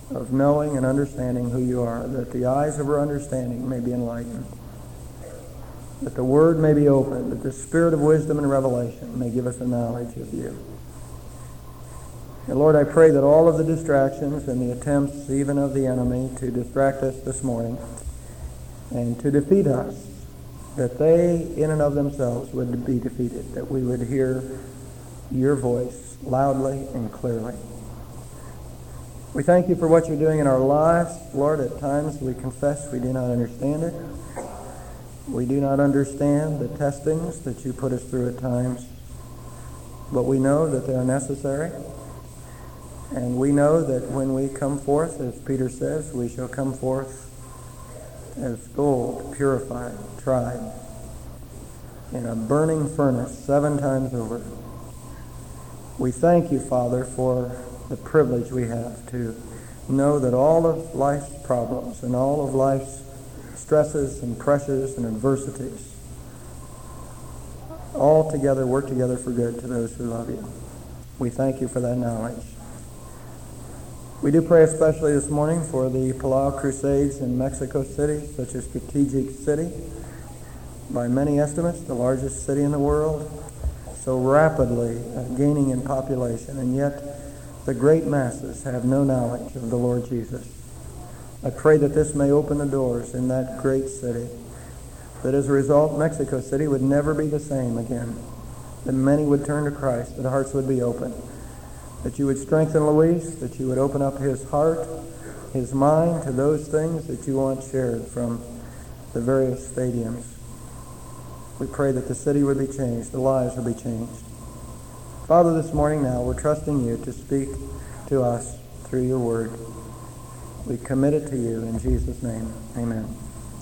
of knowing and understanding who you are, that the eyes of our understanding may be enlightened, that the Word may be opened, that the Spirit of wisdom and revelation may give us a knowledge of you. And Lord, I pray that all of the distractions and the attempts even of the enemy to distract us this morning and to defeat us, that they in and of themselves would be defeated, that we would hear your voice loudly and clearly. We thank you for what you're doing in our lives. Lord, at times we confess we do not understand it. We do not understand the testings that you put us through at times, but we know that they are necessary. And we know that when we come forth, as Peter says, we shall come forth as gold, purified, tried, in a burning furnace 7 times over. We thank you, Father, for the privilege we have to know that all of life's problems and all of life's stresses and pressures and adversities all together work together for good to those who love you. We thank you for that knowledge. We do pray especially this morning for the Palau Crusades in Mexico City, such a strategic city, by many estimates, the largest city in the world, so rapidly gaining in population, and yet the great masses have no knowledge of the Lord Jesus. I pray that this may open the doors in that great city, that as a result Mexico City would never be the same again, that many would turn to Christ, that hearts would be open, that you would strengthen Luis, that you would open up his heart, his mind to those things that you want shared from the various stadiums. We pray that the city would be changed, the lives would be changed. Father, this morning now, we're trusting you to speak to us through your word. We commit it to you in Jesus' name. Amen.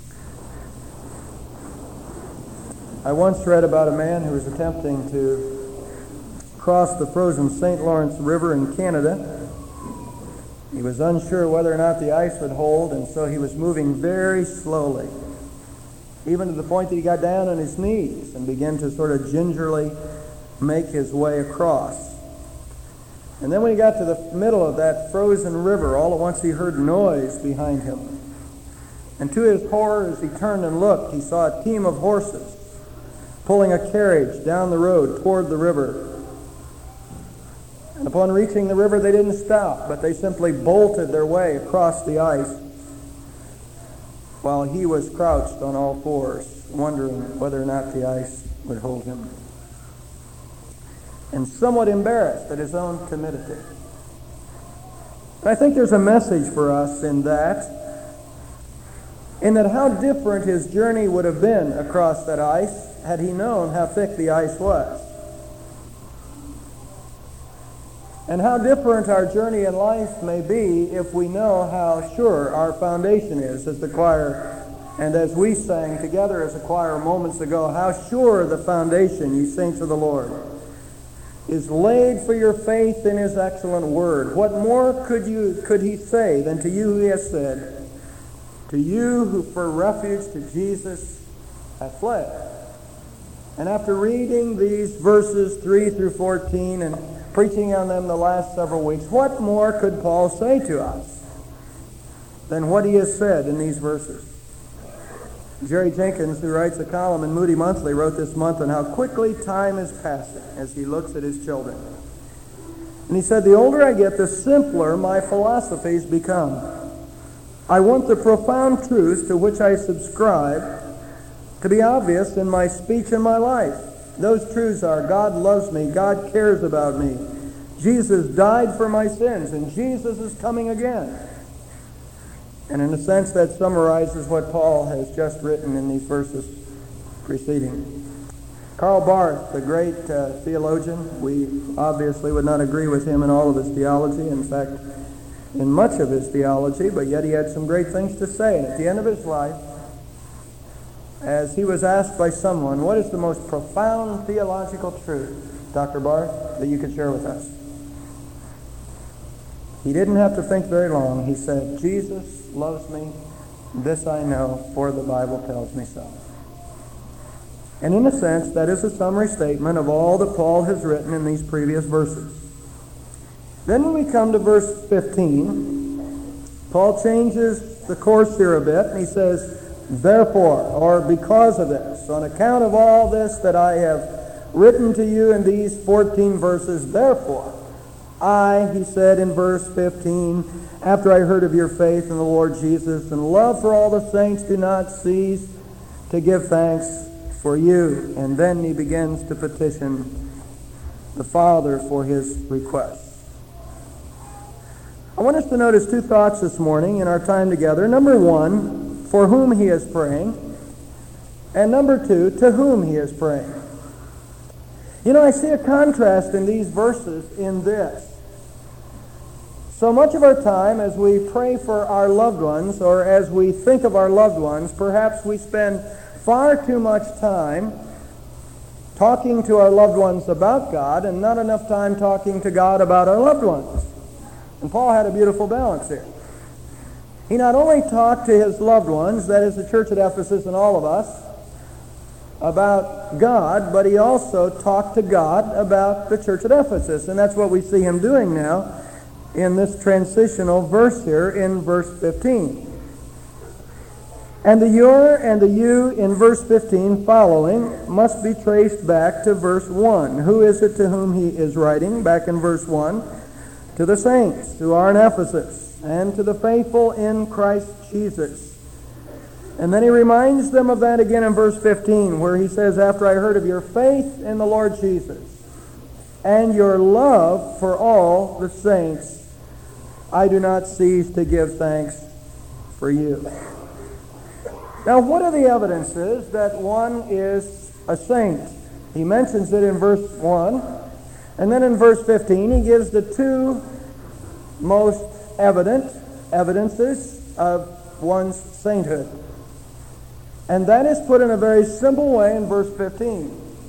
I once read about a man who was attempting to cross the frozen St. Lawrence River in Canada. He was unsure whether or not the ice would hold, and so he was moving very slowly, even to the point that he got down on his knees and began to sort of gingerly make his way across. And then when he got to the middle of that frozen river, all at once he heard noise behind him. And to his horror, as he turned and looked, he saw a team of horses pulling a carriage down the road toward the river. And upon reaching the river, they didn't stop, but they simply bolted their way across the ice while he was crouched on all fours, wondering whether or not the ice would hold him, and somewhat embarrassed at his own timidity. And I think there's a message for us in that how different his journey would have been across that ice had he known how thick the ice was. And how different our journey in life may be if we know how sure our foundation is, as the choir, and as we sang together as a choir moments ago, how sure the foundation, ye saints of the Lord, is laid for your faith in his excellent word. What more could he say than to you he has said, to you who for refuge to Jesus have fled? And after reading these verses 3 through 14 and preaching on them the last several weeks, what more could Paul say to us than what he has said in these verses? Jerry Jenkins, who writes a column in Moody Monthly, wrote this month on how quickly time is passing as he looks at his children. And he said, the older I get, the simpler my philosophies become. I want the profound truths to which I subscribe to be obvious in my speech and my life. Those truths are, God loves me, God cares about me, Jesus died for my sins, and Jesus is coming again. And in a sense, that summarizes what Paul has just written in these verses preceding. Karl Barth, the great theologian, we obviously would not agree with him in all of his theology, in fact, in much of his theology, but yet he had some great things to say. And at the end of his life, as he was asked by someone, what is the most profound theological truth, Dr. Barth, that you could share with us? He didn't have to think very long. He said, Jesus loves me, this I know, for the Bible tells me so. And in a sense, that is a summary statement of all that Paul has written in these previous verses. Then when we come to verse 15, Paul changes the course here a bit, and he says, therefore, or because of this, on account of all this that I have written to you in these 14 verses, therefore, he said in verse 15, after I heard of your faith in the Lord Jesus and love for all the saints, do not cease to give thanks for you. And then he begins to petition the Father for his request. I want us to notice two thoughts this morning in our time together. Number one, for whom he is praying. And number two, to whom he is praying. You know, I see a contrast in these verses in this. So much of our time as we pray for our loved ones, or as we think of our loved ones, perhaps we spend far too much time talking to our loved ones about God and not enough time talking to God about our loved ones. And Paul had a beautiful balance here. He not only talked to his loved ones, that is the church at Ephesus and all of us, about God, but he also talked to God about the church at Ephesus. And that's what we see him doing now in this transitional verse here in verse 15. And the your and the you in verse 15 following must be traced back to verse 1. Who is it to whom he is writing? Back in verse 1, to the saints who are in Ephesus and to the faithful in Christ Jesus. And then he reminds them of that again in verse 15, where he says, after I heard of your faith in the Lord Jesus and your love for all the saints, I do not cease to give thanks for you. Now, what are the evidences that one is a saint? He mentions it in verse 1, and then in verse 15 he gives the two most evident evidences of one's sainthood. And that is put in a very simple way in verse 15.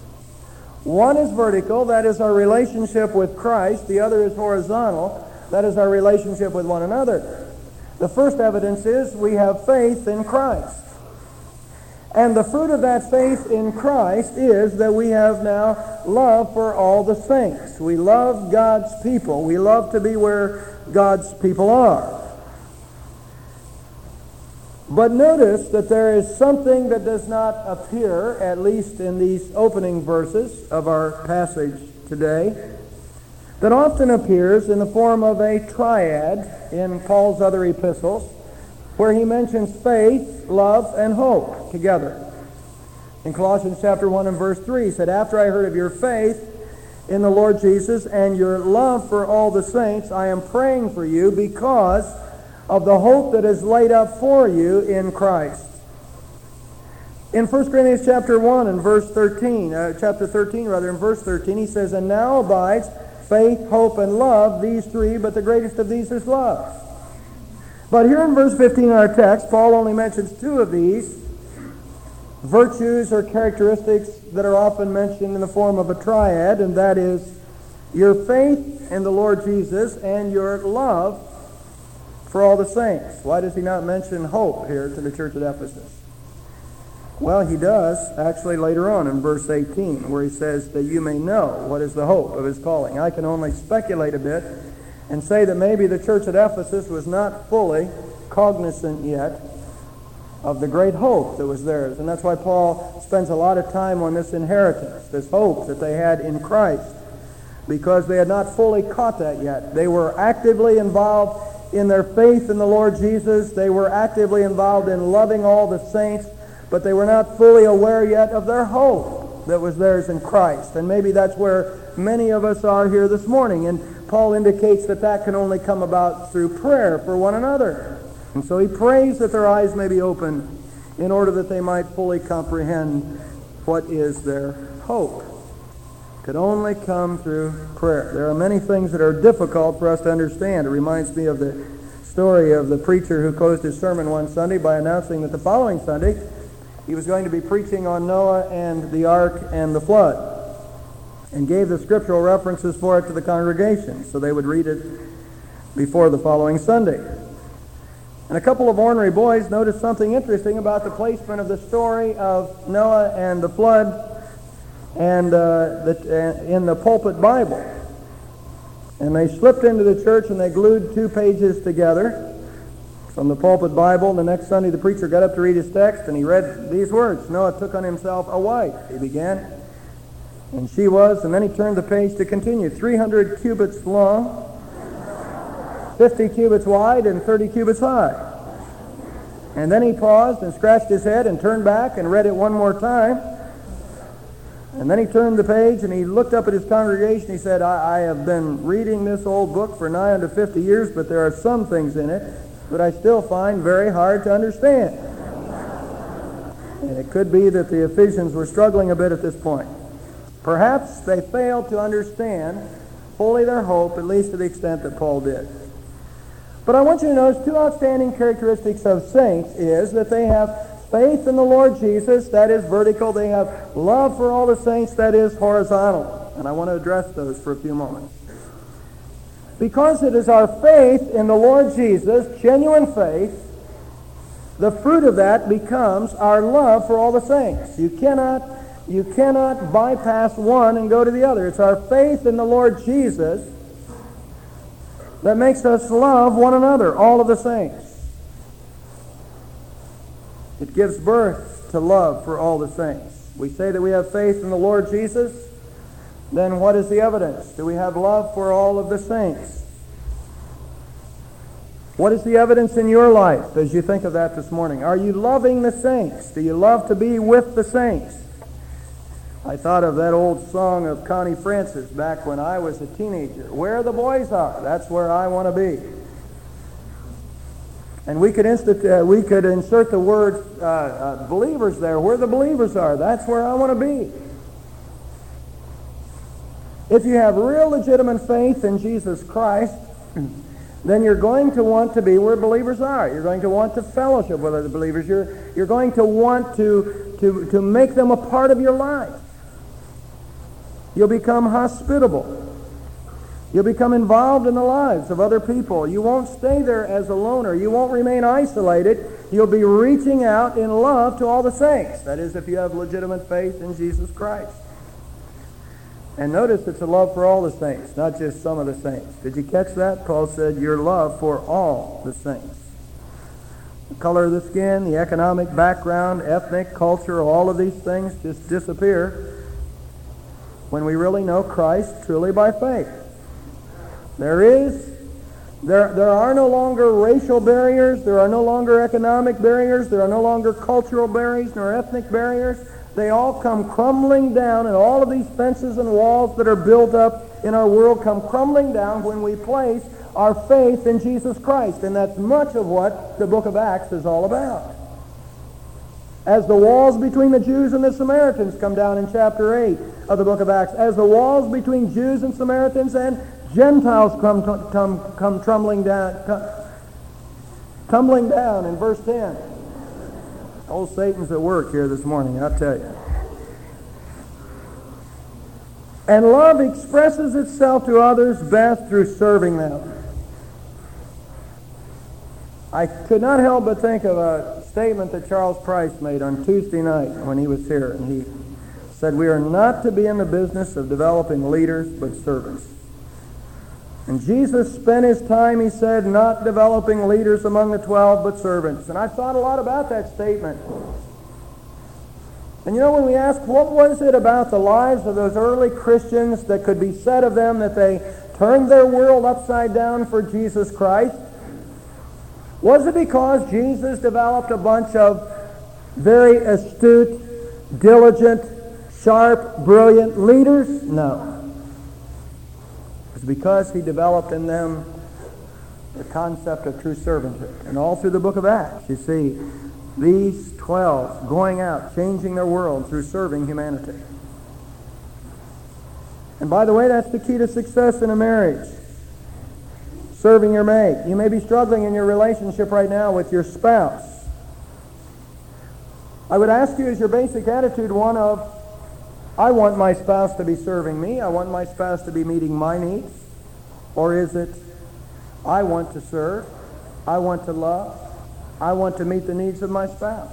One is vertical, that is our relationship with Christ. The other is horizontal, that is our relationship with one another. The first evidence is we have faith in Christ. And the fruit of that faith in Christ is that we have now love for all the saints. We love God's people. We love to be where God's people are. But notice that there is something that does not appear, at least in these opening verses of our passage today, that often appears in the form of a triad in Paul's other epistles, where he mentions faith, love, and hope together. In Colossians chapter 1 and verse 3, he said, after I heard of your faith in the Lord Jesus and your love for all the saints, I am praying for you because of the hope that is laid up for you in Christ. In 1 Corinthians chapter 1 and verse 13, in verse 13, he says, and now abides faith, hope, and love, these three, but the greatest of these is love. But here in verse 15 in our text, Paul only mentions two of these virtues or characteristics that are often mentioned in the form of a triad, and that is your faith in the Lord Jesus and your love for all the saints. Why does he not mention hope here to the church at Ephesus? Well, he does actually later on in verse 18, where he says that you may know what is the hope of his calling. I can only speculate a bit and say that maybe the church at Ephesus was not fully cognizant yet of the great hope that was theirs. And that's why Paul spends a lot of time on this inheritance, this hope that they had in Christ, because they had not fully caught that yet. They were actively involved in their faith in the Lord Jesus. They were actively involved in loving all the saints, but they were not fully aware yet of their hope that was theirs in Christ. And maybe that's where many of us are here this morning. And Paul indicates that that can only come about through prayer for one another. And so he prays that their eyes may be open in order that they might fully comprehend what is their hope. It could only come through prayer. There are many things that are difficult for us to understand. It reminds me of the story of the preacher who closed his sermon one Sunday by announcing that the following Sunday he was going to be preaching on Noah and the ark and the flood, and gave the scriptural references for it to the congregation so they would read it before the following Sunday. And a couple of ornery boys noticed something interesting about the placement of the story of Noah and the flood and in the pulpit Bible. And they slipped into the church and they glued two pages together from the pulpit Bible. The next Sunday the preacher got up to read his text, and he read these words, Noah took on himself a wife, he began. And she was, and then he turned the page to continue, 300 cubits long, 50 cubits wide, and 30 cubits high. And then he paused and scratched his head and turned back and read it one more time. And then he turned the page and he looked up at his congregation. He said, I have been reading this old book for nigh unto 50 years, but there are some things in it that I still find very hard to understand. And it could be that the Ephesians were struggling a bit at this point. Perhaps they failed to understand fully their hope, at least to the extent that Paul did. But I want you to notice two outstanding characteristics of saints is that they have faith in the Lord Jesus, that is vertical. They have love for all the saints, that is horizontal. And I want to address those for a few moments. Because it is our faith in the Lord Jesus, genuine faith, the fruit of that becomes our love for all the saints. You cannot bypass one and go to the other. It's our faith in the Lord Jesus that makes us love one another, all of the saints. It gives birth to love for all the saints. We say that we have faith in the Lord Jesus, then what is the evidence? Do we have love for all of the saints? What is the evidence in your life as you think of that this morning? Are you loving the saints? Do you love to be with the saints? I thought of that old song of Connie Francis back when I was a teenager. Where the boys are, that's where I want to be. And we could insert the word believers there. Where the believers are, that's where I want to be. If you have real legitimate faith in Jesus Christ, then you're going to want to be where believers are. You're going to want to fellowship with other believers. You're going to want to make them a part of your life. You'll become hospitable. You'll become involved in the lives of other people. You won't stay there as a loner. You won't remain isolated. You'll be reaching out in love to all the saints. That is, if you have legitimate faith in Jesus Christ. And notice it's a love for all the saints, not just some of the saints. Did you catch that? Paul said, your love for all the saints. The color of the skin, the economic background, ethnic, culture, all of these things just disappear when we really know Christ truly by faith. There are no longer racial barriers. There are no longer economic barriers. There are no longer cultural barriers nor ethnic barriers. They all come crumbling down, and all of these fences and walls that are built up in our world come crumbling down when we place our faith in Jesus Christ. And that's much of what the book of Acts is all about. As the walls between the Jews and the Samaritans come down in chapter 8 of the book of Acts, as the walls between Jews and Samaritans and Gentiles come tumbling down in verse 10. Old Satan's at work here this morning, I'll tell you. And love expresses itself to others best through serving them. I could not help but think of a statement that Charles Price made on Tuesday night when he was here. And he said, we are not to be in the business of developing leaders, but servants. And Jesus spent his time, he said, not developing leaders among the 12, but servants. And I thought a lot about that statement. And you know, when we ask, what was it about the lives of those early Christians that could be said of them that they turned their world upside down for Jesus Christ? Was it because Jesus developed a bunch of very astute, diligent, sharp, brilliant leaders? No. It's because he developed in them the concept of true servanthood. And all through the book of Acts, you see these 12 going out, changing their world through serving humanity. And by the way, that's the key to success in a marriage. Serving your mate. You may be struggling in your relationship right now with your spouse. I would ask you, is your basic attitude one of, I want my spouse to be serving me, I want my spouse to be meeting my needs? Or is it, I want to serve, I want to love, I want to meet the needs of my spouse?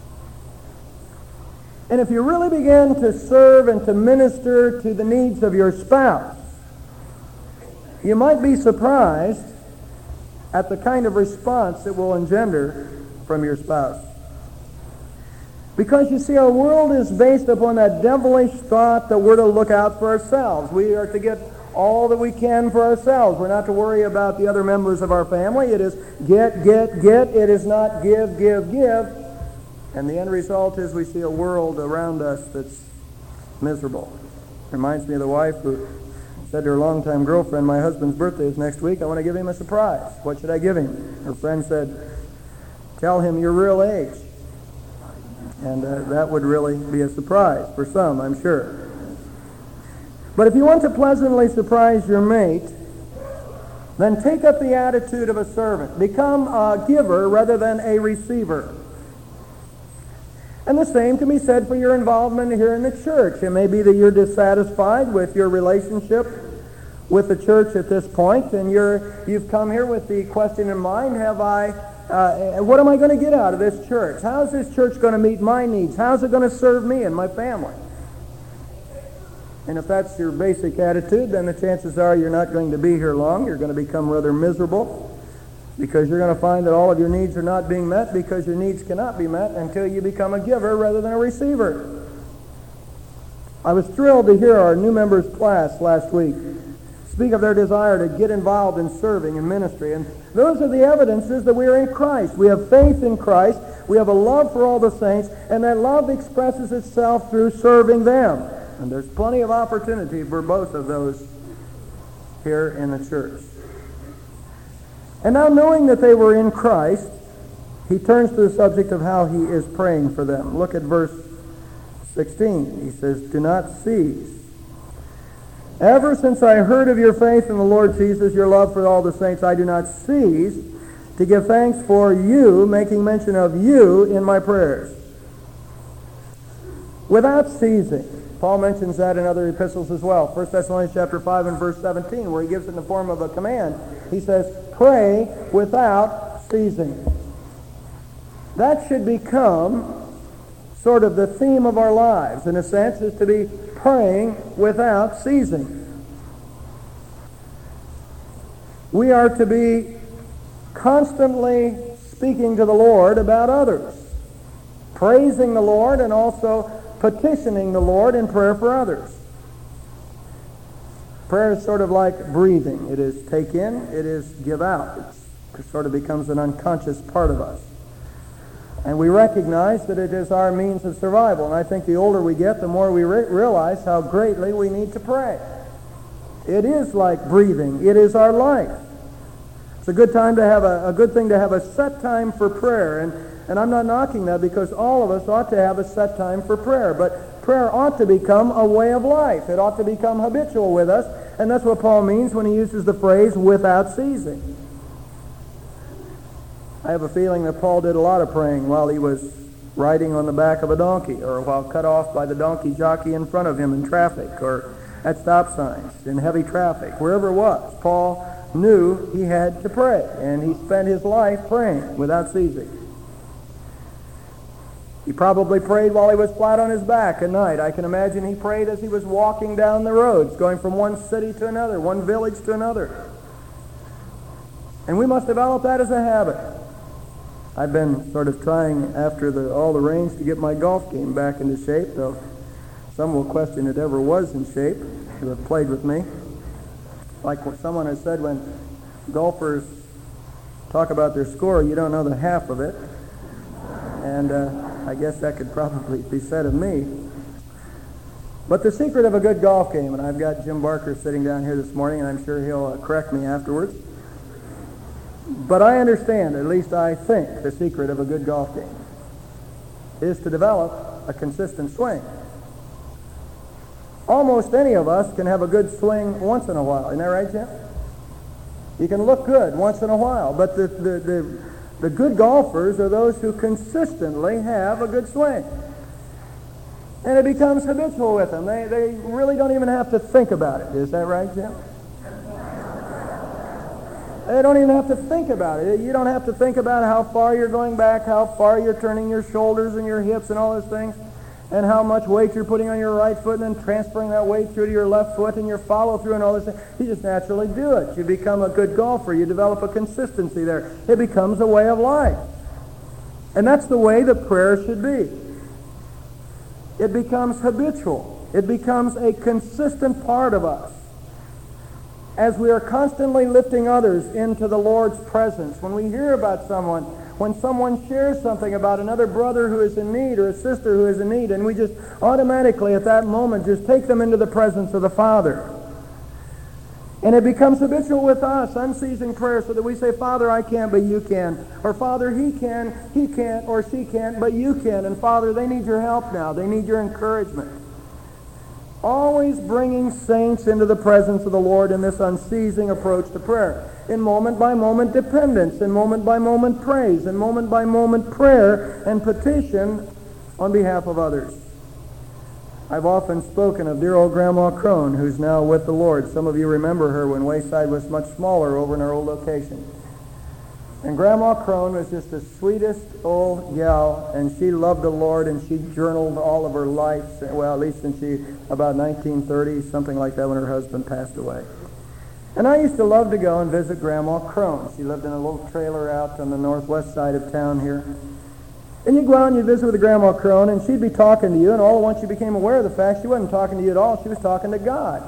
And if you really begin to serve and to minister to the needs of your spouse, you might be surprised at the kind of response it will engender from your spouse. Because you see, our world is based upon that devilish thought that we're to look out for ourselves. We are to get all that we can for ourselves. We're not to worry about the other members of our family. It is get, get, get. It is not give, give, give. And the end result is we see a world around us that's miserable. Reminds me of the wife who said to her longtime girlfriend, "My husband's birthday is next week. I want to give him a surprise. What should I give him?" Her friend said, "Tell him your real age." And that would really be a surprise for some, I'm sure. But if you want to pleasantly surprise your mate, then take up the attitude of a servant. Become a giver rather than a receiver. And the same can be said for your involvement here in the church. It may be that you're dissatisfied with your relationship with the church at this point, and you've come here with the question in mind, what am I going to get out of this church? How is this church going to meet my needs? How is it going to serve me and my family? And if that's your basic attitude, then the chances are you're not going to be here long. You're going to become rather miserable because you're going to find that all of your needs are not being met because your needs cannot be met until you become a giver rather than a receiver. I was thrilled to hear our new members class last week speak of their desire to get involved in serving and ministry. And those are the evidences that we are in Christ. We have faith in Christ. We have a love for all the saints, and that love expresses itself through serving them. And there's plenty of opportunity for both of those here in the church. And now, knowing that they were in Christ, he turns to the subject of how he is praying for them. Look at verse 16. He says, "Do not cease. Ever since I heard of your faith in the Lord Jesus, your love for all the saints, I do not cease to give thanks for you, making mention of you in my prayers." Without ceasing. Paul mentions that in other epistles as well. 1 Thessalonians chapter 5 and verse 17, where he gives it in the form of a command. He says, pray without ceasing. That should become sort of the theme of our lives, in a sense, is to be praying without ceasing. We are to be constantly speaking to the Lord about others, praising the Lord, and also petitioning the Lord in prayer for others. Prayer is sort of like breathing. It is take in, it is give out. It sort of becomes an unconscious part of us. And we recognize that it is our means of survival. And I think the older we get, the more we realize how greatly we need to pray. It is like breathing. It is our life. It's a good time to have a good thing to have a set time for prayer. And I'm not knocking that, because all of us ought to have a set time for prayer. But prayer ought to become a way of life. It ought to become habitual with us. And that's what Paul means when he uses the phrase without ceasing. I have a feeling that Paul did a lot of praying while he was riding on the back of a donkey, or while cut off by the donkey jockey in front of him in traffic, or at stop signs, in heavy traffic, wherever it was. Paul knew he had to pray, and he spent his life praying without ceasing. He probably prayed while he was flat on his back at night. I can imagine he prayed as he was walking down the roads, going from one city to another, one village to another. And we must develop that as a habit. I've been sort of trying, after all the rains, to get my golf game back into shape, though some will question it ever was in shape who have played with me. Like what someone has said, when golfers talk about their score, you don't know the half of it. And I guess that could probably be said of me. But the secret of a good golf game, and I've got Jim Barker sitting down here this morning, and I'm sure he'll correct me afterwards. But I understand, at least I think, the secret of a good golf game is to develop a consistent swing. Almost any of us can have a good swing once in a while. Isn't that right, Jim? You can look good once in a while, but the good golfers are those who consistently have a good swing. And it becomes habitual with them. They really don't even have to think about it. Is that right, Jim? They don't even have to think about it. You don't have to think about how far you're going back, how far you're turning your shoulders and your hips and all those things. and how much weight you're putting on your right foot and then transferring that weight through to your left foot and your follow through and all this. You just naturally do it. You become a good golfer. You develop a consistency there. It becomes a way of life. And that's the way that prayer should be. It becomes habitual. It becomes a consistent part of us. As we are constantly lifting others into the Lord's presence, when we hear about someone, when someone shares something about another brother who is in need or a sister who is in need, and we just automatically at that moment just take them into the presence of the Father. And it becomes habitual with us, unceasing prayer, so that we say, Father, I can't, but you can. Or Father, he can, he can't, or she can't, but you can. And Father, they need your help now. They need your encouragement. Always bringing saints into the presence of the Lord in this unceasing approach to prayer. In moment-by-moment dependence, in moment-by-moment praise, in moment-by-moment prayer and petition on behalf of others. I've often spoken of dear old Grandma Crone, who's now with the Lord. Some of you remember her when Wayside was much smaller over in our old location. And Grandma Crone was just the sweetest old gal, and she loved the Lord, and she journaled all of her life, well, at least since about 1930, something like that, when her husband passed away. And I used to love to go and visit Grandma Crone. She lived in a little trailer out on the northwest side of town here. And you'd go out and you'd visit with Grandma Crone, and she'd be talking to you, and all at once you became aware of the fact she wasn't talking to you at all. She was talking to God.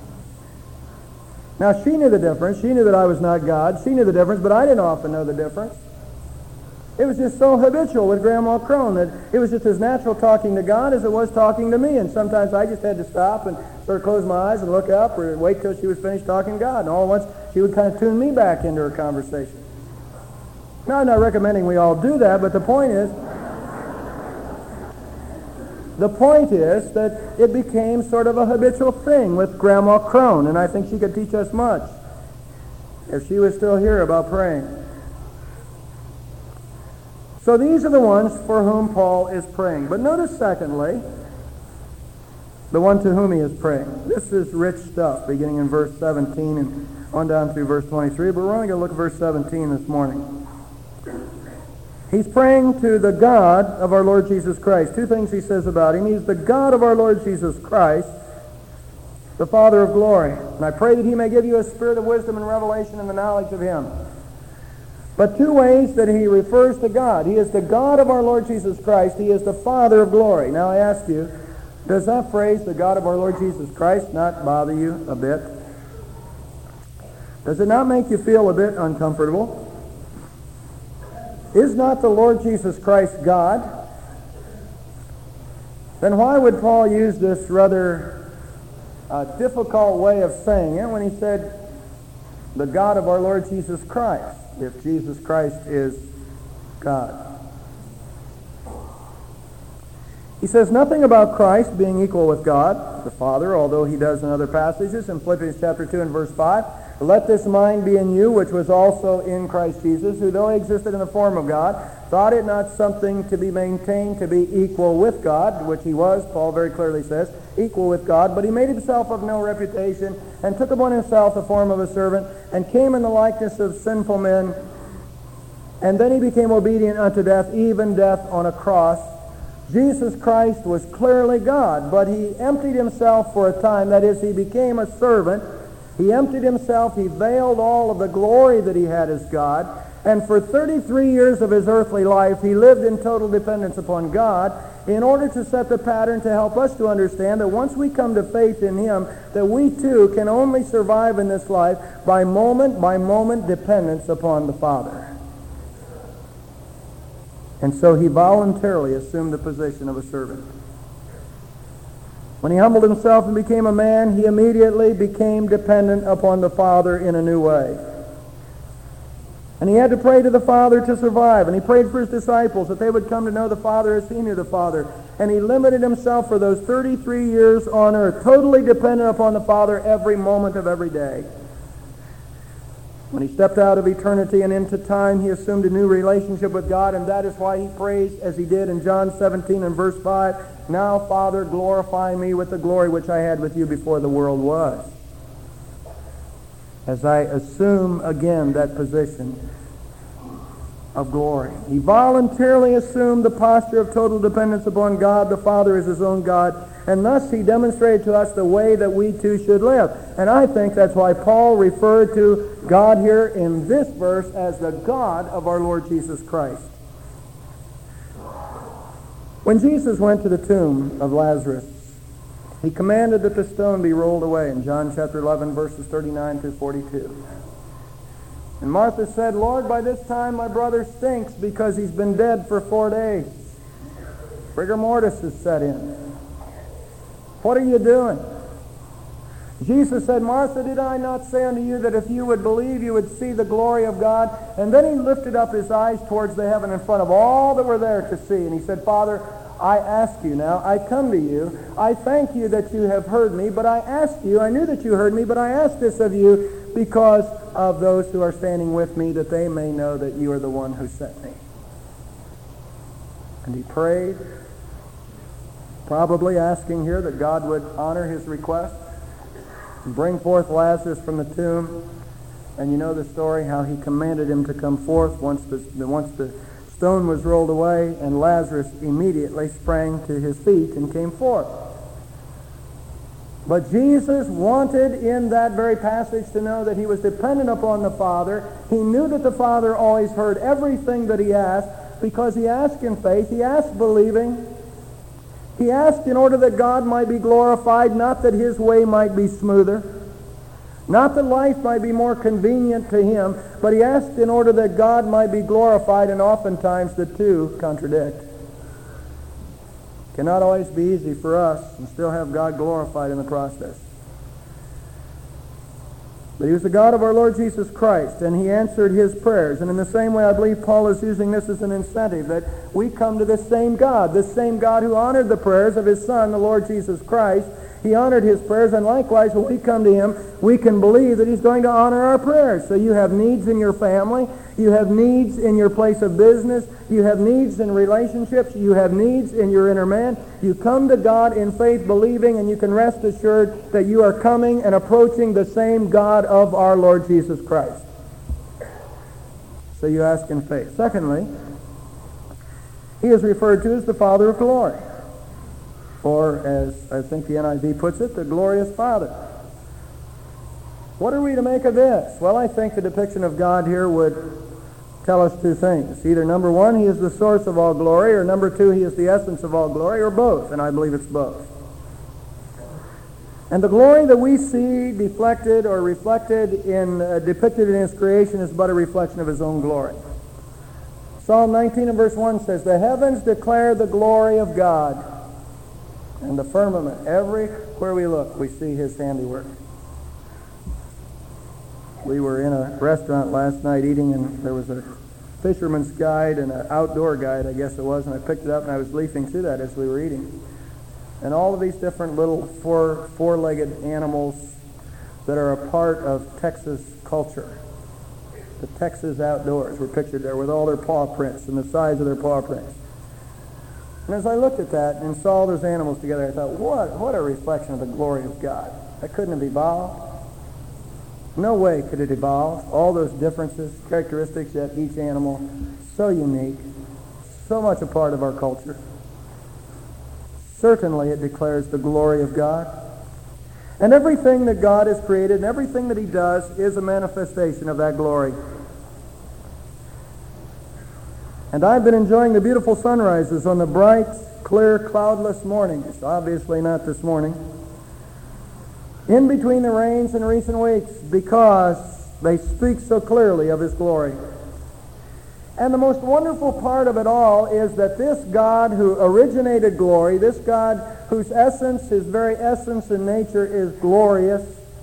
Now, she knew the difference. She knew that I was not God. She knew the difference, but I didn't often know the difference. It was just so habitual with Grandma Crone that it was just as natural talking to God as it was talking to me. And sometimes I just had to stop and sort of close my eyes and look up or wait till she was finished talking to God. And all at once she would kind of tune me back into her conversation. Now, I'm not recommending we all do that, but the point is that it became sort of a habitual thing with Grandma Crone, and I think she could teach us much if she was still here about praying. So these are the ones for whom Paul is praying. But notice, secondly, the one to whom he is praying. This is rich stuff, beginning in verse 17 and on down through verse 23, but we're only going to look at verse 17 this morning. He's praying to the God of our Lord Jesus Christ. Two things he says about him. He's the God of our Lord Jesus Christ, the Father of glory. And I pray that he may give you a spirit of wisdom and revelation in the knowledge of him. But two ways that he refers to God. He is the God of our Lord Jesus Christ. He is the Father of glory. Now I ask you, does that phrase, the God of our Lord Jesus Christ, not bother you a bit? Does it not make you feel a bit uncomfortable? Is not the Lord Jesus Christ God? Then why would Paul use this rather difficult way of saying it when he said, the God of our Lord Jesus Christ, if Jesus Christ is God? He says nothing about Christ being equal with God, the Father, although he does in other passages. In Philippians chapter 2 and verse 5, let this mind be in you, which was also in Christ Jesus, who though he existed in the form of God, thought it not something to be maintained to be equal with God, which he was, Paul very clearly says, equal with God, but he made himself of no reputation, and took upon himself the form of a servant, and came in the likeness of sinful men, and then he became obedient unto death, even death on a cross. Jesus Christ was clearly God, but he emptied himself for a time. That is, he became a servant. He emptied himself. He veiled all of the glory that he had as God. And for 33 years of his earthly life, he lived in total dependence upon God in order to set the pattern to help us to understand that once we come to faith in him, that we too can only survive in this life by moment dependence upon the Father. And so he voluntarily assumed the position of a servant. When he humbled himself and became a man, he immediately became dependent upon the Father in a new way. And he had to pray to the Father to survive. And he prayed for his disciples that they would come to know the Father as he knew the Father. And he limited himself for those 33 years on earth, totally dependent upon the Father every moment of every day. When he stepped out of eternity and into time, he assumed a new relationship with God, and that is why he prays as he did in John 17 and verse 5, now, Father, glorify me with the glory which I had with you before the world was. As I assume again that position, of glory. He voluntarily assumed the posture of total dependence upon God the Father as his own God, and thus he demonstrated to us the way that we too should live. And I think that's why Paul referred to God here in this verse as the God of our Lord Jesus Christ. When Jesus went to the tomb of Lazarus, he commanded that the stone be rolled away in John chapter 11, verses 39 through 42. And Martha said, "Lord, by this time my brother stinks because he's been dead for 4 days. Rigor mortis has set in. What are you doing?" Jesus said, "Martha, did I not say unto you that if you would believe, you would see the glory of God?" And then he lifted up his eyes towards the heaven in front of all that were there to see. And he said, "Father, I ask you now, I come to you. I thank you that you have heard me, but I ask you, I knew that you heard me, but I ask this of you because of those who are standing with me, that they may know that you are the one who sent me." And he prayed, probably asking here that God would honor his request and bring forth Lazarus from the tomb. And you know the story, how he commanded him to come forth once the stone was rolled away, and Lazarus immediately sprang to his feet and came forth. But Jesus wanted in that very passage to know that he was dependent upon the Father. He knew that the Father always heard everything that he asked, because he asked in faith, he asked believing. He asked in order that God might be glorified, not that his way might be smoother, not that life might be more convenient to him, but he asked in order that God might be glorified, and oftentimes the two contradict. Cannot always be easy for us and still have God glorified in the process. But he was the God of our Lord Jesus Christ, and he answered his prayers. And in the same way, I believe Paul is using this as an incentive, that we come to this same God who honored the prayers of his Son, the Lord Jesus Christ. He honored his prayers, and likewise, when we come to him, we can believe that he's going to honor our prayers. So you have needs in your family, you have needs in your place of business, you have needs in relationships, you have needs in your inner man. You come to God in faith, believing, and you can rest assured that you are coming and approaching the same God of our Lord Jesus Christ. So you ask in faith. Secondly, he is referred to as the Father of glory, or as I think the NIV puts it, the glorious Father. What are we to make of this? Well, I think the depiction of God here would tell us two things. Either number one, he is the source of all glory, or number two, he is the essence of all glory, or both, and I believe it's both. And the glory that we see deflected or reflected in, depicted in his creation is but a reflection of his own glory. Psalm 19 and verse 1 says, "The heavens declare the glory of God, and the firmament, everywhere we look, we see his handiwork." We were in a restaurant last night eating, and there was a fisherman's guide and an outdoor guide, I guess it was, and I picked it up and I was leafing through that as we were eating. And all of these different little four-legged animals that are a part of Texas culture. The Texas outdoors were pictured there with all their paw prints and the size of their paw prints. And as I looked at that and saw all those animals together, I thought, what a reflection of the glory of God. That couldn't have evolved. No way could it evolve. All those differences, characteristics, yet each animal so unique, so much a part of our culture. Certainly it declares the glory of God. And everything that God has created and everything that he does is a manifestation of that glory. And I've been enjoying the beautiful sunrises on the bright, clear, cloudless mornings. Obviously not this morning. In between the rains in recent weeks, because they speak so clearly of his glory. And the most wonderful part of it all is that this God who originated glory, this God whose essence, his very essence and nature is glorious,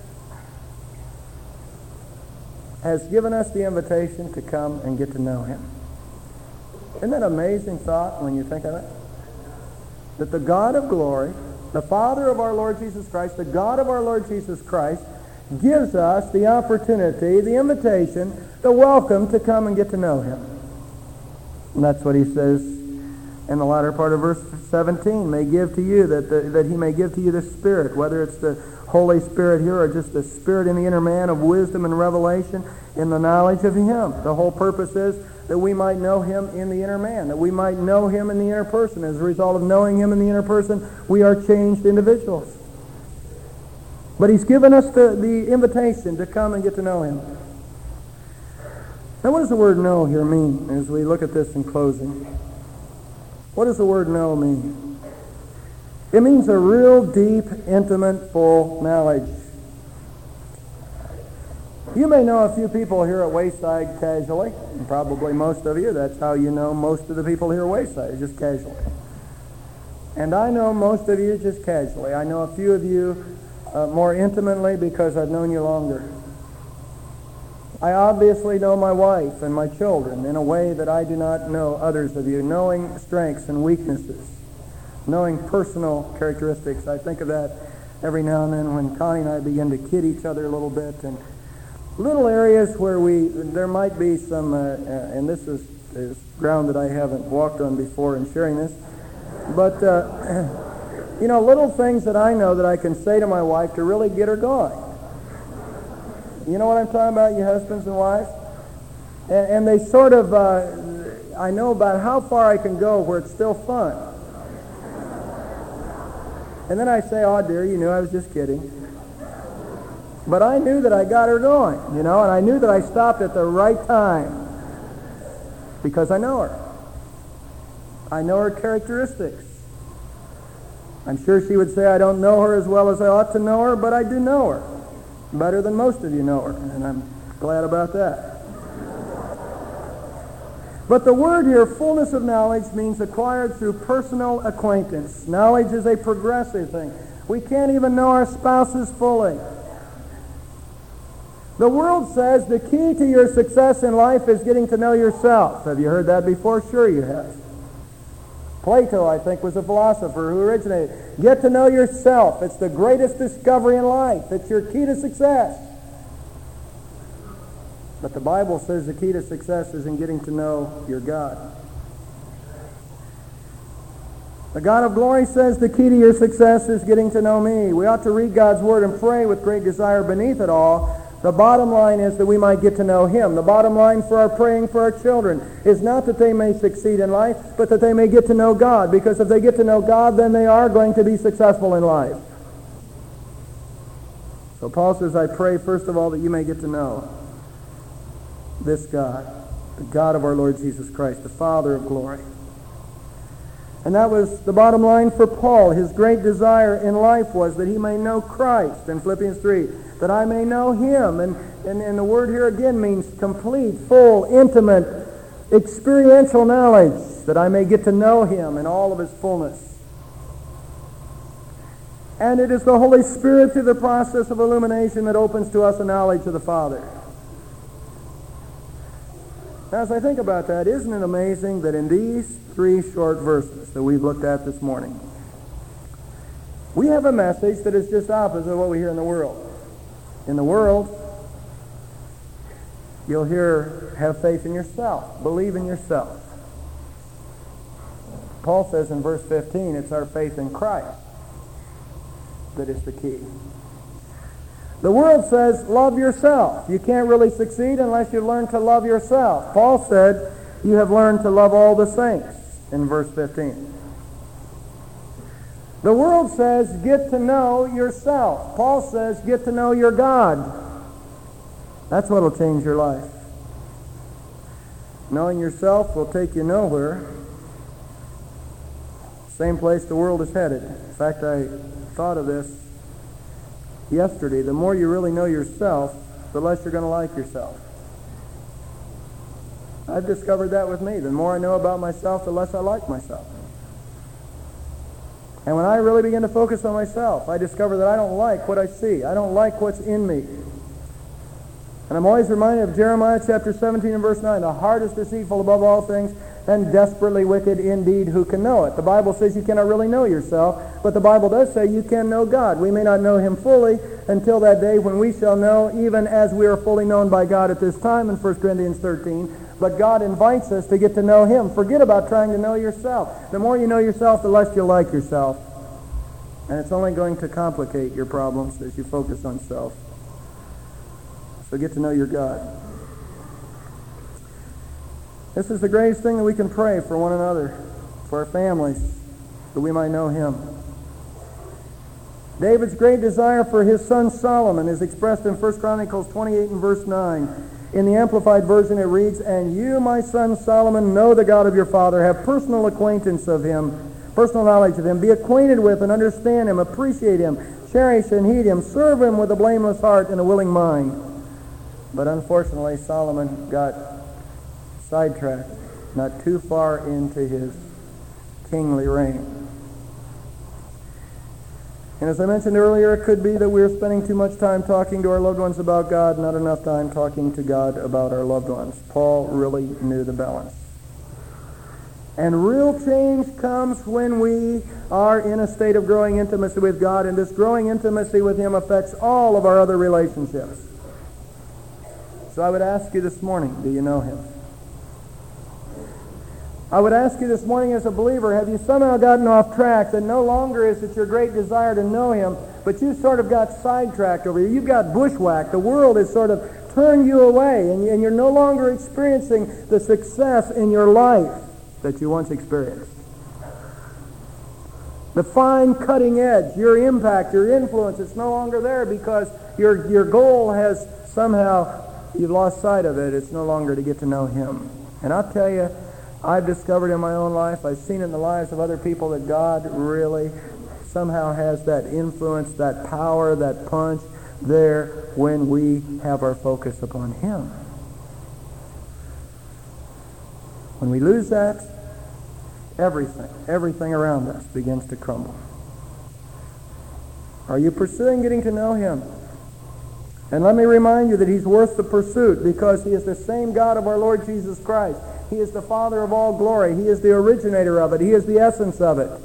has given us the invitation to come and get to know him. Isn't that an amazing thought when you think of it? That the God of glory, the Father of our Lord Jesus Christ, the God of our Lord Jesus Christ, gives us the opportunity, the invitation, the welcome to come and get to know him. And that's what he says And the latter part of verse 17, may give to you, that he may give to you the Spirit, whether it's the Holy Spirit here or just the Spirit in the inner man of wisdom and revelation in the knowledge of him. The whole purpose is that we might know him in the inner man, that we might know him in the inner person. As a result of knowing him in the inner person, we are changed individuals. But he's given us the invitation to come and get to know him. Now, what does the word know here mean as we look at this in closing? What does the word know mean? It means a real deep, intimate, full knowledge. You may know a few people here at Wayside casually, and probably most of you. That's how you know most of the people here at Wayside, just casually. And I know most of you just casually. I know a few of you more intimately because I've known you longer. I obviously know my wife and my children in a way that I do not know others of you, knowing strengths and weaknesses, knowing personal characteristics. I think of that every now and then when Connie and I begin to kid each other a little bit, and little areas where there might be some, and this is ground that I haven't walked on before in sharing this, but little things that I know that I can say to my wife to really get her going. You know what I'm talking about, you husbands and wives? And they sort of, I know about how far I can go where it's still fun. And then I say, oh dear, you knew I was just kidding. But I knew that I got her going, and I knew that I stopped at the right time because I know her. I know her characteristics. I'm sure she would say I don't know her as well as I ought to know her, but I do know her. Better than most of you know her, and I'm glad about that. But the word here, fullness of knowledge, means acquired through personal acquaintance. Knowledge is a progressive thing. We can't even know our spouses fully. The world says the key to your success in life is getting to know yourself. Have you heard that before? Sure you have. Plato, I think, was a philosopher who originated. Get to know yourself. It's the greatest discovery in life. It's your key to success. But the Bible says the key to success is in getting to know your God. The God of glory says the key to your success is getting to know me. We ought to read God's Word and pray with great desire beneath it all. The bottom line is that we might get to know him. The bottom line for our praying for our children is not that they may succeed in life, but that they may get to know God. Because if they get to know God, then they are going to be successful in life. So Paul says, I pray first of all that you may get to know this God, the God of our Lord Jesus Christ, the Father of glory. And that was the bottom line for Paul. His great desire in life was that he may know Christ in Philippians 3, that I may know him. And the word here again means complete, full, intimate, experiential knowledge, that I may get to know him in all of his fullness. And it is the Holy Spirit through the process of illumination that opens to us a knowledge of the Father. Now, as I think about that, isn't it amazing that in these 3 short verses that we've looked at this morning, we have a message that is just opposite of what we hear in the world. In the world, you'll hear, have faith in yourself, believe in yourself. Paul says in verse 15, it's our faith in Christ that is the key. The world says, love yourself. You can't really succeed unless you learn to love yourself. Paul said, you have learned to love all the saints in verse 15. The world says, get to know yourself. Paul says, get to know your God. That's what will change your life. Knowing yourself will take you nowhere. Same place the world is headed. In fact, I thought of this yesterday. The more you really know yourself, the less you're going to like yourself. I've discovered that with me. The more I know about myself, the less I like myself. And when I really begin to focus on myself, I discover that I don't like what I see. I don't like what's in me. And I'm always reminded of Jeremiah chapter 17 and verse 9. The heart is deceitful above all things and desperately wicked indeed. Who can know it? The Bible says you cannot really know yourself, but the Bible does say you can know God. We may not know him fully until that day when we shall know, even as we are fully known by God at this time in 1 Corinthians 13. but God invites us to get to know Him. Forget about trying to know yourself. The more you know yourself, the less you like yourself. And it's only going to complicate your problems as you focus on self. So get to know your God. This is the greatest thing that we can pray for one another, for our families, that we might know Him. David's great desire for his son Solomon is expressed in 1 Chronicles 28 and verse 9. In the Amplified Version it reads, "And you, my son Solomon, know the God of your father, have personal acquaintance of Him, personal knowledge of Him, be acquainted with and understand Him, appreciate Him, cherish and heed Him, serve Him with a blameless heart and a willing mind." But unfortunately, Solomon got sidetracked, not too far into his kingly reign. And as I mentioned earlier, it could be that we're spending too much time talking to our loved ones about God, not enough time talking to God about our loved ones. Paul really knew the balance. And real change comes when we are in a state of growing intimacy with God, and this growing intimacy with Him affects all of our other relationships. So I would ask you this morning, do you know Him? I would ask you this morning as a believer, have you somehow gotten off track that no longer is it your great desire to know Him, but you sort of got sidetracked over here. You've got bushwhacked. The world has sort of turned you away, and you're no longer experiencing the success in your life that you once experienced. The fine cutting edge, your impact, your influence, it's no longer there because your goal has somehow, you've lost sight of it. It's no longer to get to know Him. And I'll tell you, I've discovered in my own life, I've seen in the lives of other people that God really somehow has that influence, that power, that punch there when we have our focus upon Him. When we lose that, everything around us begins to crumble. Are you pursuing getting to know Him? And let me remind you that He's worth the pursuit because He is the same God of our Lord Jesus Christ. He is the Father of all glory. He is the originator of it. He is the essence of it.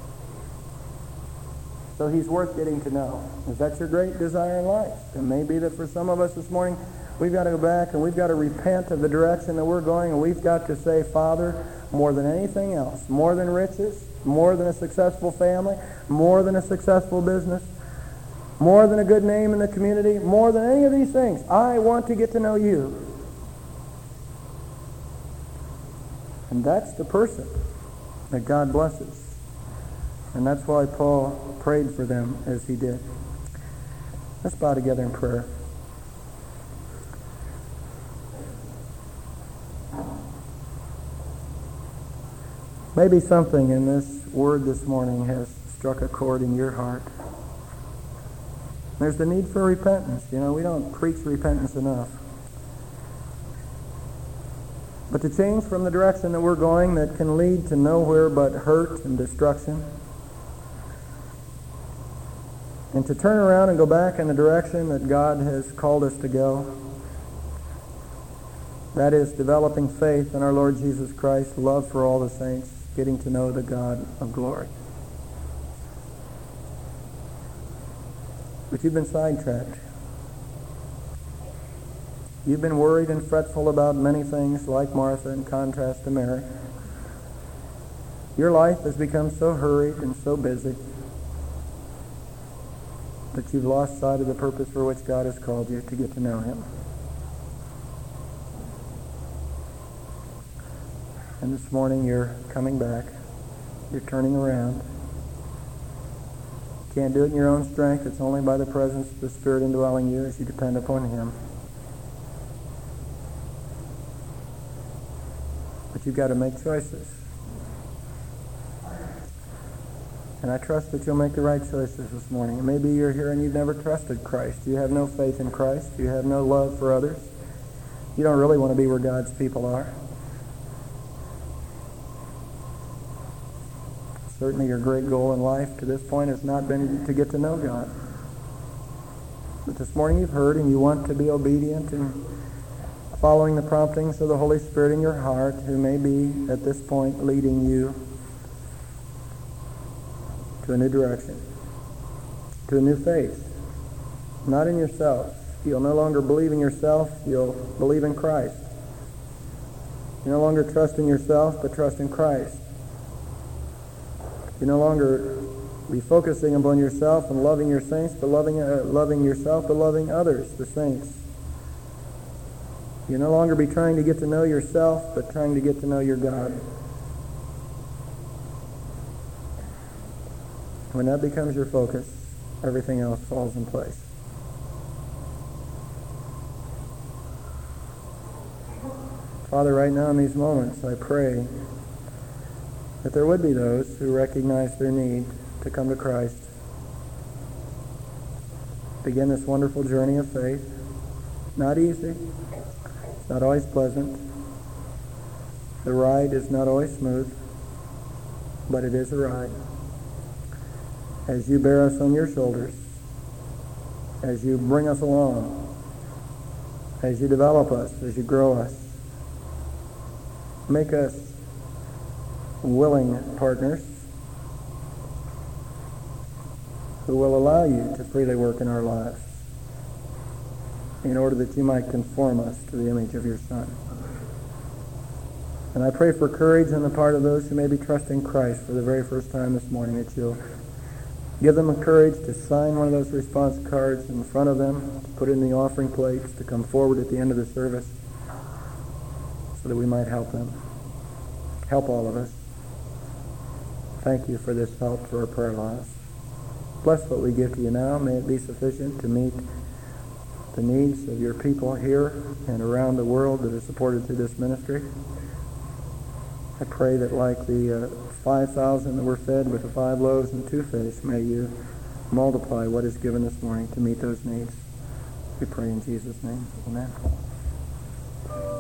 So He's worth getting to know. Is that your great desire in life? It may be that for some of us this morning, we've got to go back and we've got to repent of the direction that we're going, and we've got to say, Father, more than anything else, more than riches, more than a successful family, more than a successful business, more than a good name in the community, more than any of these things, I want to get to know You. And that's the person that God blesses. And that's why Paul prayed for them as he did. Let's bow together in prayer. Maybe something in this word this morning has struck a chord in your heart. There's the need for repentance. You know, we don't preach repentance enough. But to change from the direction that we're going that can lead to nowhere but hurt and destruction, and to turn around and go back in the direction that God has called us to go, that is developing faith in our Lord Jesus Christ, love for all the saints, getting to know the God of glory. But you've been sidetracked. You've been worried and fretful about many things like Martha in contrast to Mary. Your life has become so hurried and so busy that you've lost sight of the purpose for which God has called you to get to know Him. And this morning you're coming back. You're turning around. You can't do it in your own strength. It's only by the presence of the Spirit indwelling you as you depend upon Him. But you've got to make choices. And I trust that you'll make the right choices this morning. And maybe you're here and you've never trusted Christ. You have no faith in Christ. You have no love for others. You don't really want to be where God's people are. Certainly your great goal in life to this point has not been to get to know God. But this morning you've heard and you want to be obedient and following the promptings of the Holy Spirit in your heart, who may be at this point leading you to a new direction, to a new faith. Not in yourself. You'll no longer believe in yourself. You'll believe in Christ. You no longer trust in yourself, but trust in Christ. You no longer be focusing upon yourself and loving your saints, but loving yourself, but loving others, the saints. You no longer be trying to get to know yourself, but trying to get to know your God. When that becomes your focus, everything else falls in place. Father, right now in these moments, I pray that there would be those who recognize their need to come to Christ. Begin this wonderful journey of faith. Not easy. It's not always pleasant. The ride is not always smooth, but it is a ride. As you bear us on your shoulders, as you bring us along, as you develop us, as you grow us, make us willing partners who will allow you to freely work in our lives in order that you might conform us to the image of your Son. And I pray for courage on the part of those who may be trusting Christ for the very first time this morning, that you'll give them the courage to sign one of those response cards in front of them, to put in the offering plates, to come forward at the end of the service so that we might help them. Help all of us. Thank you for this help for our prayer lives. Bless what we give to you now. May it be sufficient to meet the needs of your people here and around the world that are supported through this ministry. I pray that like the 5,000 that were fed with the 5 loaves and 2 fish, may you multiply what is given this morning to meet those needs. We pray in Jesus' name. Amen.